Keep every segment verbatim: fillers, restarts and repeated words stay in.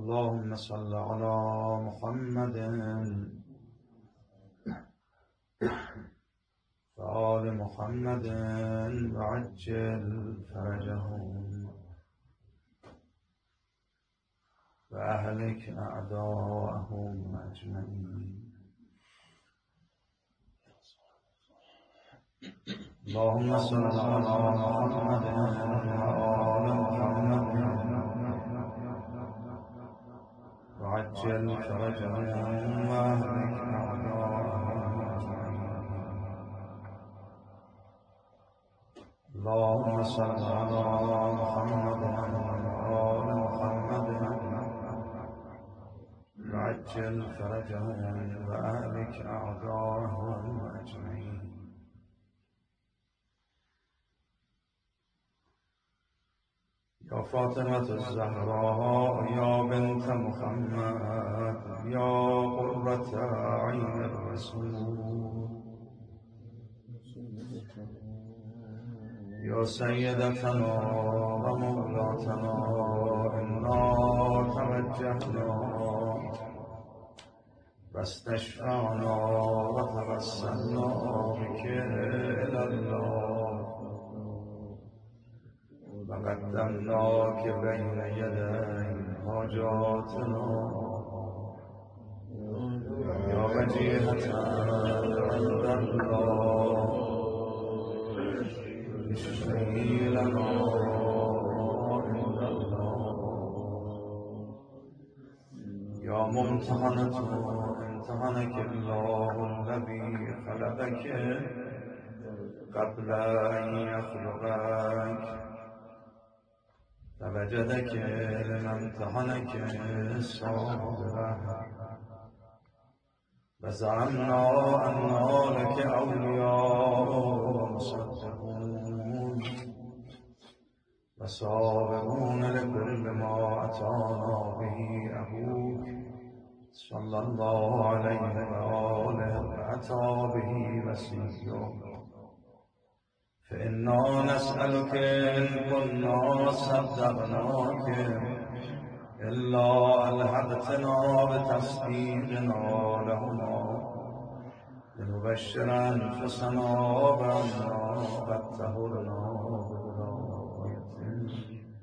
اللهم صل على محمد وآل محمد وعجل فرجهم وأهلك أعداءهم أجمعين. اللهم صل على محمد وآل محمد وعجل فرجهم وأهلك أعداءهم أجمعين. اللهم صل على محمد وآل محمد وعجل فرجهم وأهلك أعداءهم أجمعين. يا فاطمة الزهراء يا بنت محمد يا قرة عين الرسول يا سيدتنا ومولاتنا إنا توجهنا واستشفعنا وتوسلنا بك إلى الله وقدمناك بين يدي حاجاتنا يا وجيهة عند الله اشفعي لنا عند الله يا ممتحنة امتحنك الله الذي خلقك قبل أن يخلقك فوجدك لمن امتحنك صابرا وزعمنا أننا لك أولياء ومصدقون وصابرون لكل ما أتانا به أبوك صلى الله عليه وآله وأتى به وسيله. فإنا نسألك إن كنا صدقناك إلا ألحقتنا بتصديقنا لهما لنبشر أنفسنا بأننا قد طهرنا بولايتك.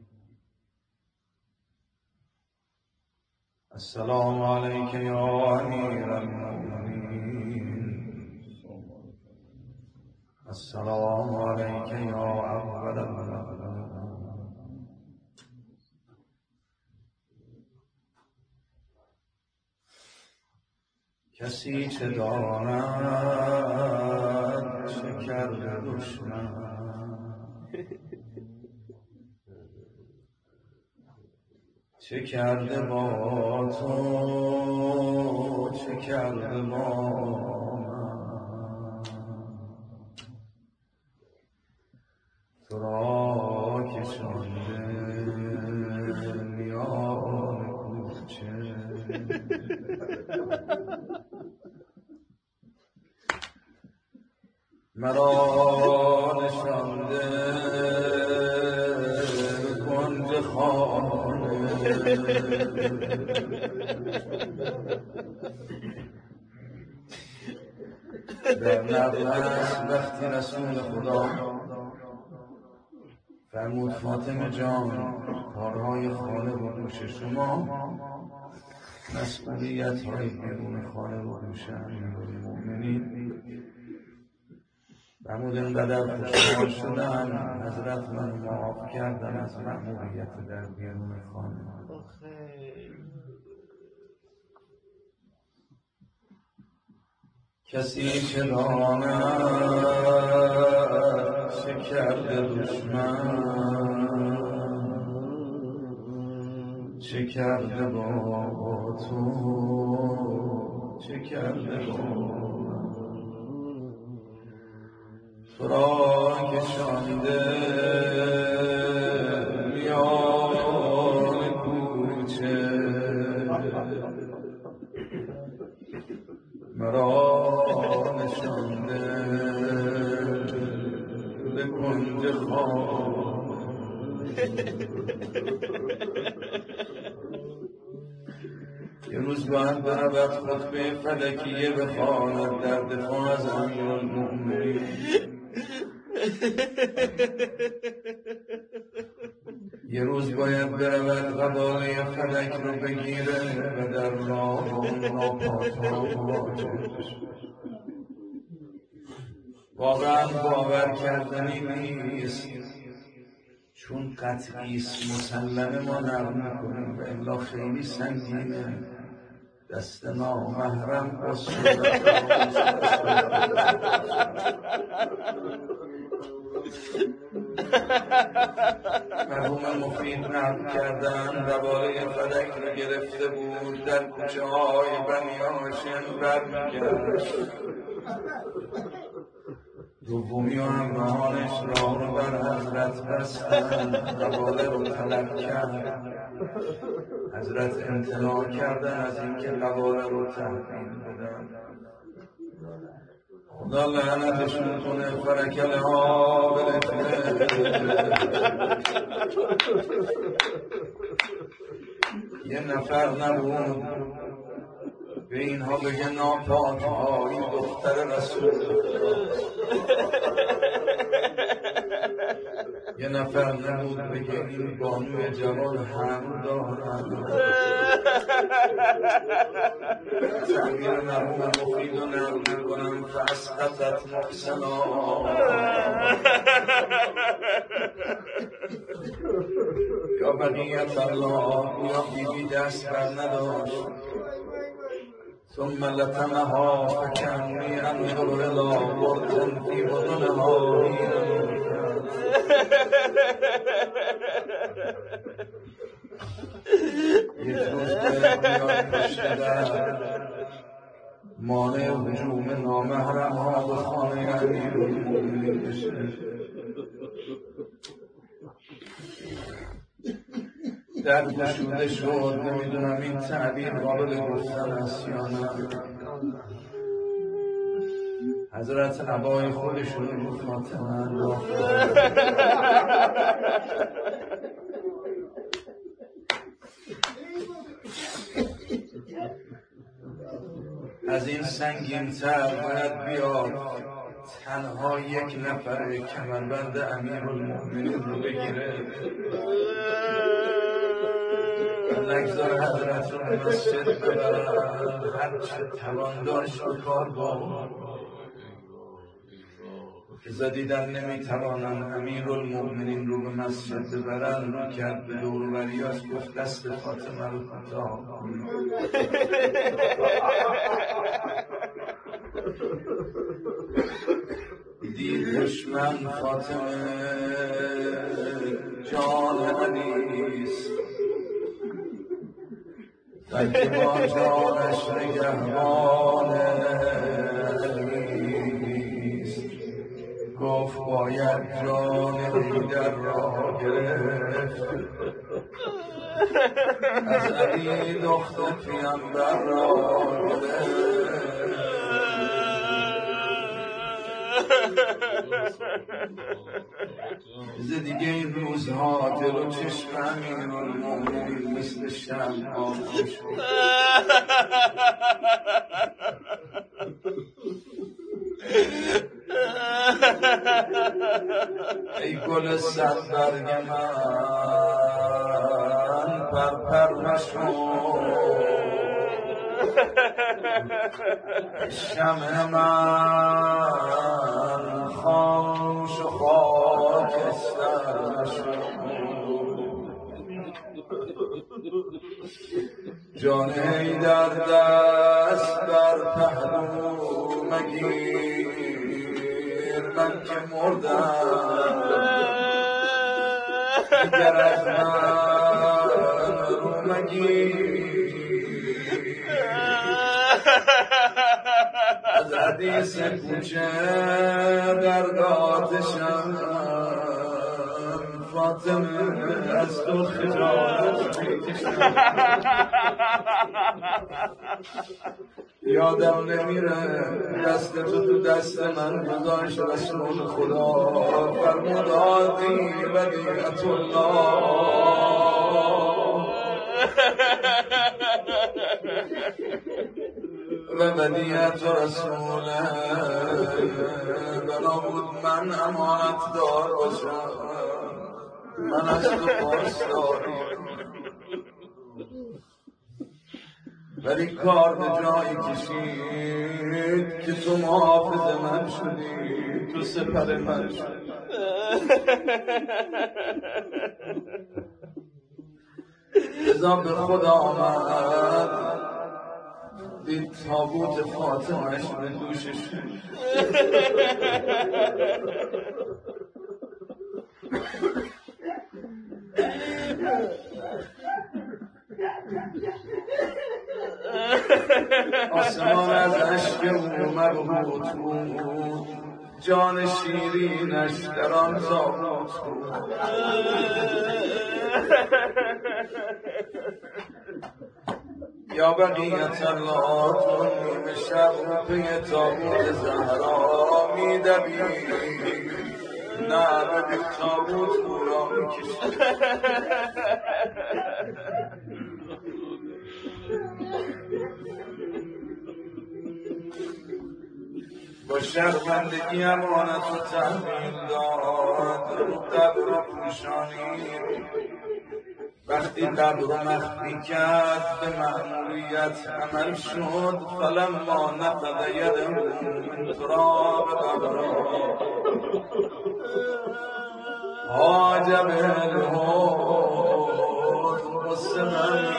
السلام عليك يا أمير المؤمنين. السلام عليك يا أول المؤمنين. کسی چه داند چه کرده دشمن چه کرده با تو چه کرده با من تو را کشانده میان کوچه مرا نشانده کنج خانه در نغمش وقتی رسول خدا فرمود فاطمه جان کارهای خانه و دوش شما مسئولیت های بیرون خانه و دوش امیرالمؤمنین. فرمود اینقدر خوشحال شدم حضرت من معاف کردن از مأموریت در بیرون خانه. کسی که داند چه کرده دشمن چه کرده با تو چه کرده با تو را کشانده میان کوچه مرا نشانده به کنج خانه یه روز باید برود خطبه فلکیه بخواند در دفاع از امیرالمؤمنین. یه روز باید برود قباله فلک رو بگیره و در راه اون ناپاک‌ها مواجه بشه. واقعا باور کردنی نیست، چون قطعیست، مسلمه ما نقل میکنیم و الا خیلی سنگینه. دست نامحرم باز شده. مرحوم مفید نقل کردن قباله فلک رو گرفته بود، در کوچه های بنی هاشم برمیگشت. دومی و همراهانش راه رو بر حضرت بستن، قباله رو طلب کرد. حضرت امتناع کردن از اینکه قباله رو تحویل بدن. خدا لعنتشون کنه، فرکل ها بلکنه. یه نفر نبود به اینها بگه ناپاک ها، این دختر رسول. یه نفر نبود بگه این بانوی جوان هم دارد. تعبیر مرحوم مفید رو نقل میکنم، فاسقطت محسنا. یا بقیت الله، یا بیبی دست بر نداشت. ثم لتمها فکنی انظر الی برد فی بطنها حین مرتد. یک روز باید بیاد پشت در، مانع هجوم نامحرم ها به خانه امیرالمؤمنین بشه. در گشوده شد. نمیدونم این تعبیر قابل گفتن است یا نه. حضرت عبای خودشون رو فاطمه انداخت. از این سنگین تر باید بیاد تنها یک نفر کمربند امیرالمؤمنین رو بگیره، نگذار حضرت رو به مسجد ببرن، هرچه توان داشت رو کار با که دیدن نمیتوانن امیرالمؤمنین رو به مسجد ببرن، رو کرد به دور و بریاش، گفت دست فاطمه رو کوتاه کن. دید دشمن فاطمه جان علیست، بلکه با جانش نگهبان علیست. گفت باید جان حیدر را گرفت، از علی دختر پیامبر را گرفت. ز دیگه این روزها دل و چشم امیرالمؤمنین مثل شمع آتش بود. ای گل صد برگ من پر پر مشو، شمع من خاموش و خاکستر شد. جان حیدر دست بر پهلو مگیر، من که مردم دیگر از من رو مگیر. از حدیث کوچه در آتشم فاطمه، از تو خجالت میکشم. یادم نمیره دست تو تو دست من گذاشت رسول خدا، فرمود آتی ودیعت الله. و ودیعت رسوله بنا بود من امانت دار باشم، من از تو پاسداری، ولی کار به جایی کشید که تو محافظ من شدی، تو سپر من شدی. ازا به خدا آمد دید تابوت فاطمهش به دوشش آسمان از عشق او مبهوت بود، جان شیرینش در آن تابوت بود. یا بقیت الله تو نیمه شب پی تابوت زهرا می دوی، نه به تابوت او را می کشید. با شرمندگی امانت و تحمیل داد رو قبر و پوشانی، وقتی قبر رو مخفی کرد به مأموریت عمل شد. فلما نفذ یده من تراب قبرها حاجب الهود مسلم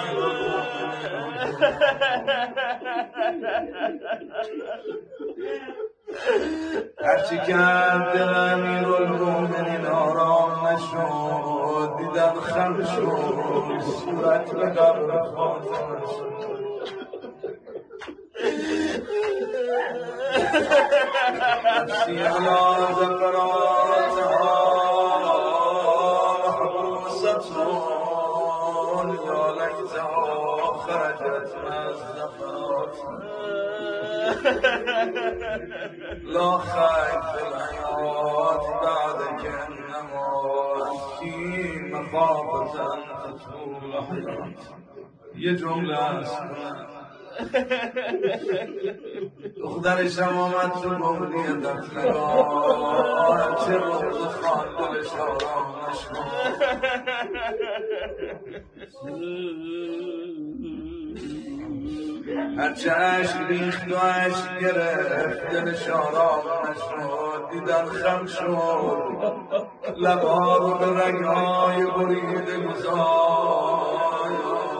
هرچی کرد دل امیرالمومنین آرام نشد، دیدم خم شد صورت به قبر فاطمه شد. نفسی علی زفراتها محبوستون یا لیتها خرجت من زفرات. لا خير في الحياة بعدك إنما أنتي مخافة أن تطول الحياة. یه جمله است دخترش هم آمد تو بغلی دفنگاه، چه روز خان دلش آرام نشد. هرچه عشق ریخت و عشق گرفت دلش آرام نشد. دیدن خم شد لبها رو به رگهای بریده گذاشت.